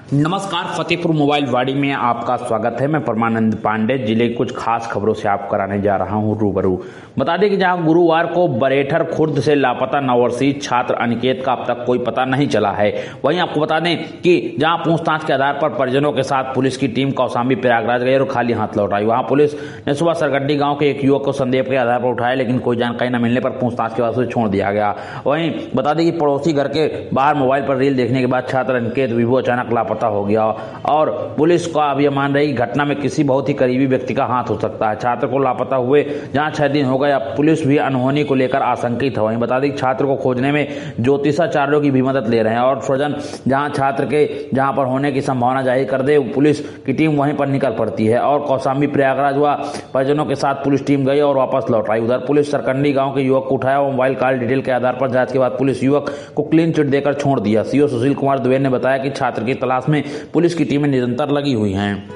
नमस्कार, फतेहपुर मोबाइल वाड़ी में आपका स्वागत है। मैं परमानंद पांडे जिले की कुछ खास खबरों से आप कराने जा रहा हूं रूबरू। बता दें कि जहां गुरुवार को बरेठर खुर्द से लापता नववर्षीय छात्र अनिकेत का अब तक कोई पता नहीं चला है, वहीं आपको बता दें कि जहां पूछताछ के आधार पर परिजनों के साथ पुलिस की टीम कौशाम्बी प्रयागराज गई और खाली हाथ लौट आई। वहां पुलिस ने सुबह सरगड्डी गाँव के एक युवक को संदेह के आधार पर उठाया, लेकिन कोई जानकारी न मिलने पर पूछताछ के बाद उसे छोड़ दिया गया। वहीं बता दें कि पड़ोसी घर के बाहर मोबाइल पर रील देखने के बाद छात्र अनिकेत विभू अचानक लापता हो गया और पुलिस का अब यह मान रही घटना में किसी बहुत ही करीबी व्यक्ति का हाथ हो सकता है। छात्र को लापता हुए जहां 6 दिन हो गए, अब पुलिस भी अनहोनी को लेकर आशंकित है। वहीं बता दें छात्र को खोजने में ज्योतिषाचार्यों की भी मदद ले रहे हैं और स्वजन जहां छात्र के जहां पर होने की संभावना जाहिर कर दे, पुलिस की टीम वहीं पर निकल पड़ती है और कौशाम्बी प्रयागराज व परिजनों के साथ पुलिस टीम गई और वापस लौट आई। उधर पुलिस सरकंडी गांव के युवक को उठाया और मोबाइल कॉल डिटेल के आधार पर जांच के बाद पुलिस युवक को क्लीन चिट देकर छोड़ दिया। सीओ सुशील कुमार द्विवेदी ने बताया कि छात्र की तलाश में पुलिस की टीमें निरंतर लगी हुई हैं।